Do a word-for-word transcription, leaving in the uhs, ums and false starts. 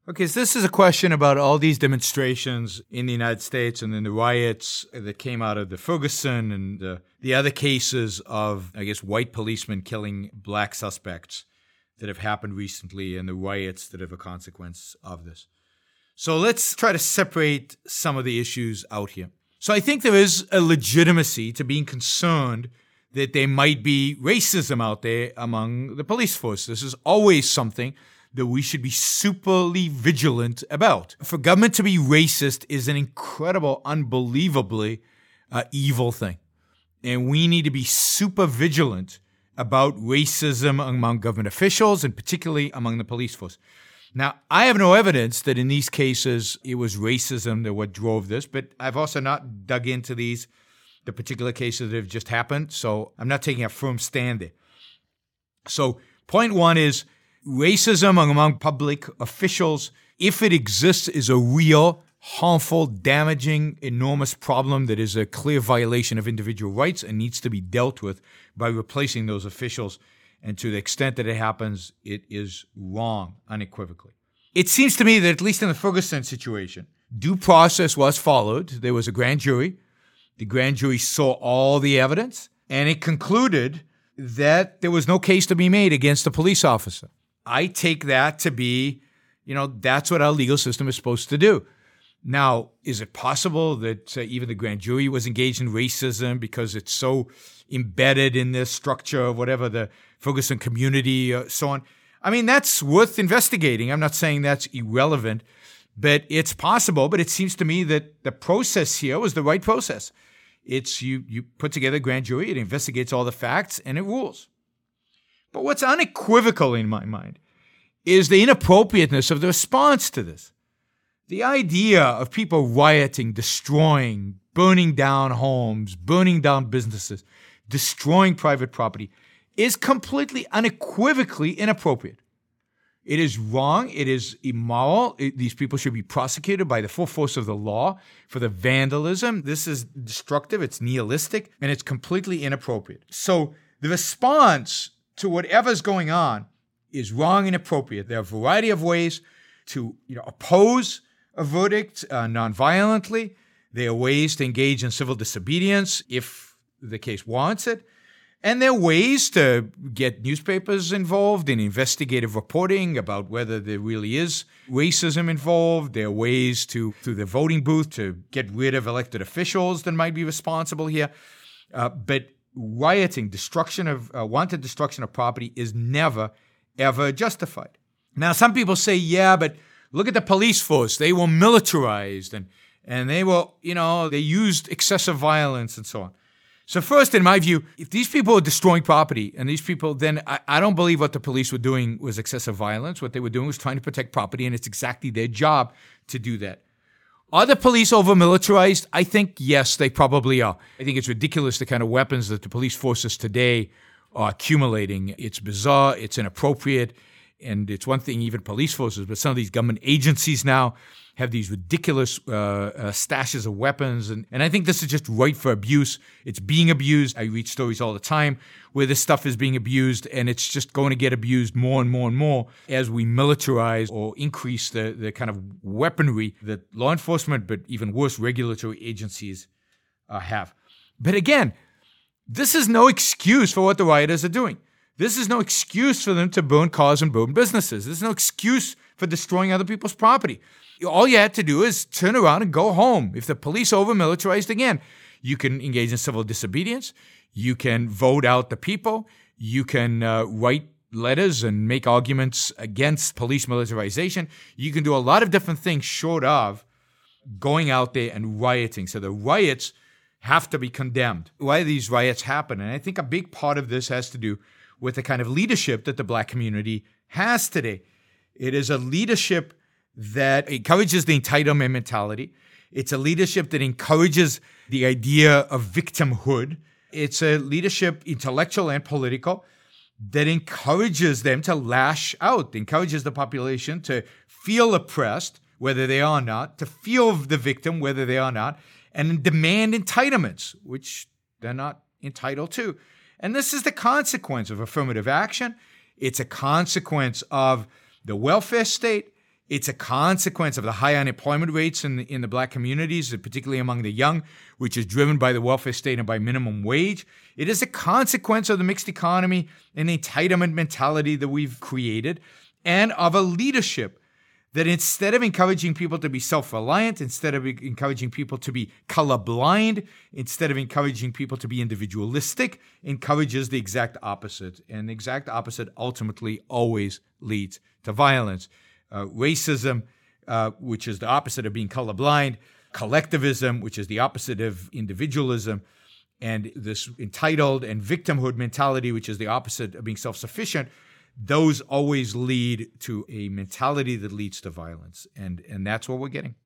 Okay, so this is a question about all these demonstrations in the United States and then the riots that came out of the Ferguson and uh, the other cases of, I guess, white policemen killing black suspects that have happened recently and the riots that have a consequence of this. So let's try to separate some of the issues out here. So I think there is a legitimacy to being concerned that there might be racism out there among the police force. This is always something that we should be superly vigilant about. For government to be racist is an incredible, unbelievably uh, evil thing. And we need to be super vigilant about racism among government officials and particularly among the police force. Now, I have no evidence that in these cases it was racism that what drove this, but I've also not dug into these, the particular cases that have just happened, so I'm not taking a firm stand there. So point one is, racism among public officials, if it exists, is a real, harmful, damaging, enormous problem that is a clear violation of individual rights and needs to be dealt with by replacing those officials. And to the extent that it happens, it is wrong, unequivocally. It seems to me that at least in the Ferguson situation, due process was followed. There was a grand jury. The grand jury saw all the evidence, and it concluded that there was no case to be made against the police officer. I take that to be, you know, that's what our legal system is supposed to do. Now, is it possible that uh, even the grand jury was engaged in racism because it's so embedded in the structure of whatever the Ferguson community, uh, so on? I mean, that's worth investigating. I'm not saying that's irrelevant, but it's possible. But it seems to me that the process here was the right process. It's you, you put together a grand jury, it investigates all the facts, and it rules. But what's unequivocal in my mind is the inappropriateness of the response to this. The idea of people rioting, destroying, burning down homes, burning down businesses, destroying private property is completely unequivocally inappropriate. It is wrong. It is immoral. It, these people should be prosecuted by the full force of the law for the vandalism. This is destructive. It's nihilistic, and it's completely inappropriate. So the response to whatever's going on is wrong and inappropriate. There are a variety of ways to, you know, oppose a verdict uh, nonviolently. There are ways to engage in civil disobedience if the case warrants it. And there are ways to get newspapers involved in investigative reporting about whether there really is racism involved. There are ways to, through the voting booth, to get rid of elected officials that might be responsible here. Uh, but rioting, destruction of, uh, wanted destruction of property is never, ever justified. Now, some people say, yeah, but look at the police force. They were militarized and, and they were, you know, they used excessive violence and so on. So first, in my view, if these people are destroying property and these people, then I, I don't believe what the police were doing was excessive violence. What they were doing was trying to protect property, and it's exactly their job to do that. Are the police over-militarized? I think, yes, they probably are. I think it's ridiculous the kind of weapons that the police forces today are accumulating. It's bizarre, it's inappropriate, and it's one thing, even police forces, but some of these government agencies now have these ridiculous uh, uh, stashes of weapons, and, and I think this is just ripe for abuse. It's being abused. I read stories all the time where this stuff is being abused, and it's just going to get abused more and more and more as we militarize or increase the, the kind of weaponry that law enforcement, but even worse, regulatory agencies uh, have. But again, this is no excuse for what the rioters are doing. This is no excuse for them to burn cars and burn businesses. This is no excuse for destroying other people's property. All you had to do is turn around and go home. If the police over-militarized again, you can engage in civil disobedience. You can vote out the people. You can uh, write letters and make arguments against police militarization. You can do a lot of different things short of going out there and rioting. So the riots have to be condemned. Why do these riots happen? And I think a big part of this has to do with the kind of leadership that the black community has today. It is a leadership that encourages the entitlement mentality. It's a leadership that encourages the idea of victimhood. It's a leadership, intellectual and political, that encourages them to lash out, encourages the population to feel oppressed, whether they are or not, to feel the victim, whether they are or not, and demand entitlements, which they're not entitled to. And this is the consequence of affirmative action. It's a consequence of the welfare state. It's a consequence of the high unemployment rates in the, in the black communities, particularly among the young, which is driven by the welfare state and by minimum wage. It is a consequence of the mixed economy and the entitlement mentality that we've created, and of a leadership that instead of encouraging people to be self-reliant, instead of encouraging people to be colorblind, instead of encouraging people to be individualistic, encourages the exact opposite. And the exact opposite ultimately always leads to violence. Uh, racism, uh, which is the opposite of being colorblind, collectivism, which is the opposite of individualism, and this entitled and victimhood mentality, which is the opposite of being self-sufficient, those always lead to a mentality that leads to violence. And, and that's what we're getting.